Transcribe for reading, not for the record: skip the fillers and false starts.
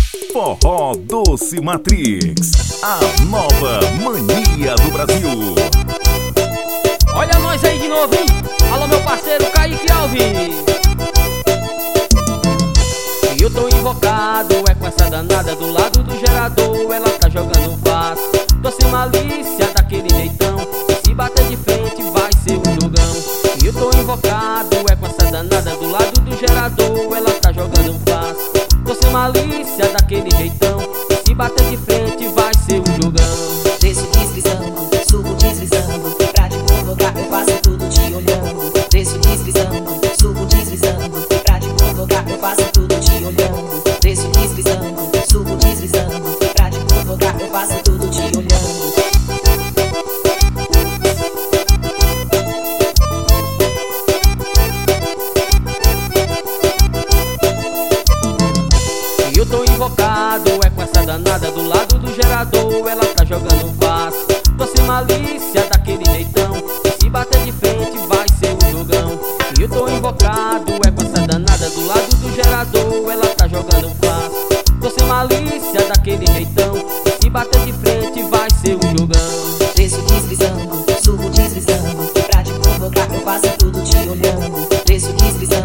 Forró Doce Matrix, a nova mania do Brasil. Olha nós aí de novo, hein? Alô, meu parceiro Kaique Alves. E eu tô invocado, é com essa danada do lado do gerador. Ela tá jogando fácil, doce malícia daquele jeitão. E se bater de frente vai ser um jogão. E eu tô invocado, é com essa danada do lado do gerador. Ela tá jogando fácil, doce malícia daquele jeitão. E se bater de frente vai ser um jogão. Desço deslizando, subo deslizando, pra te provocar eu faço tudo te olhando. Desço deslizando, subo deslizando, pra te provocar eu faço tudo te olhando. Desço deslizando, subo deslizando, pra te provocar eu faço tudo te olhando. E eu tô invocado, é com essa danada do lado do gerador. Ela tá jogando fácil, doce malícia daquele jeitão. E se bater de frente vai ser um jogão. E eu tô invocado, é com essa danada do lado do gerador. Ela tá jogando fácil, doce malícia daquele jeitão. E se bater de frente vai ser um jogão. Desço deslizando, subo deslizando, pra te provocar eu faço tudo te olhando. Desço deslizando,